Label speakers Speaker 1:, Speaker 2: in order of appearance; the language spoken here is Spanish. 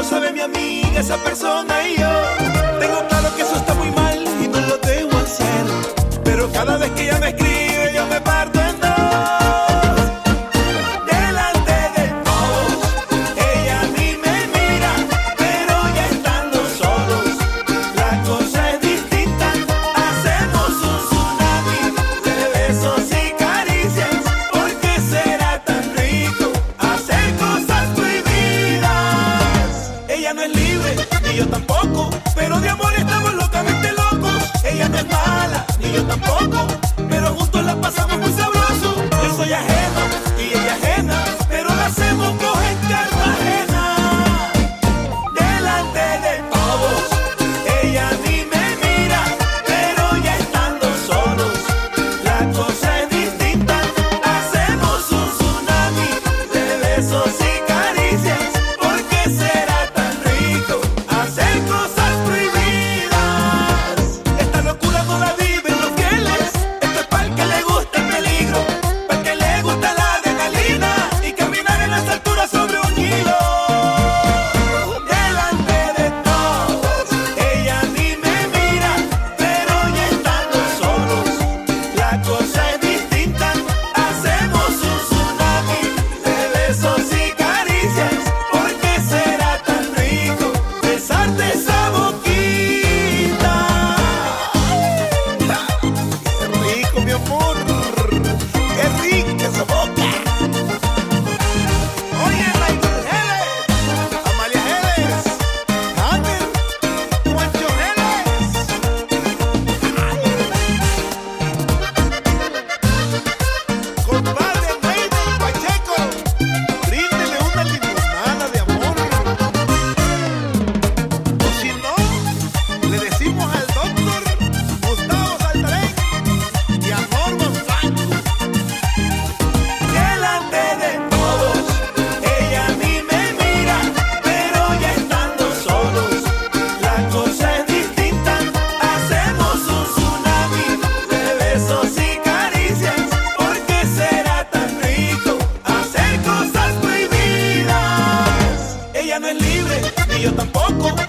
Speaker 1: sabe mi amiga, esa persona y yo. Tengo claro que eso está muy mal y no lo debo hacer, pero cada vez que ella me escribe yo me parto en dos. Yo tampoco, pero de amor estamos locamente locos. Ella no es mala, ni yo tampoco, pero juntos la pasamos muy sabroso. Yo soy ajeno y ella ajena, pero la hacemos coger Cartagena. Delante de todos, ella ni me mira, pero ya estando solos, la cosa es distinta. Hacemos un tsunami de besos y caricias. ¿Por qué será tan rico hacer cosas prohibidas? Esta locura no la viven los fieles. Esto es pa'l que le gusta el peligro, pa'l que le gusta la adrenalina y caminar en las alturas sobre un hilo. Delante de todos, ella ni me mira, pero ya estando solos, la cosa es distinta. Hacemos un tsunami de besos y caricias. ¿Por qué será tan rico besarte esa boquita? ¡Qué rico, mi amor! ¡Qué rica esa boca! Oye, Michael Geles, Amalia Geles, Hunter, Juancho Geles. Compadre Mayday Pacheco, bríndele una limonada de amor. O si no, le decimos al doctor Gustavo Saltarén y a Norman Franco. Delante de todos, ella ni me mira, pero ya estando solos, la cosa es distinta. Hacemos un tsunami de besos y caricias. ¿Por qué será tan rico hacer cosas prohibidas? Ella no es libre, ni yo tampoco,